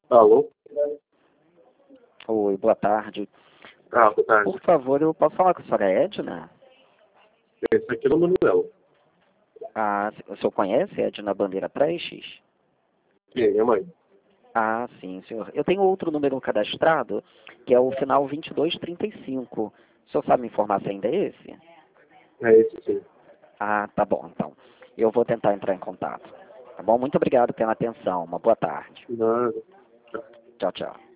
Alô? Oi, boa tarde. Boa tarde. Por favor, eu posso falar com a senhora Edna? Esse aqui é o Manuel. Ah, o senhor conhece Edna Bandeira Prestes? Quem? Minha mãe. Ah, sim, senhor. Eu tenho outro número cadastrado, que é o final 2235. O senhor sabe me informar se ainda é esse? É esse sim. Ah, tá bom, então. Eu vou tentar entrar em contato. Tá bom? Muito obrigado pela atenção. Uma boa tarde. Nada. Tchau, tchau.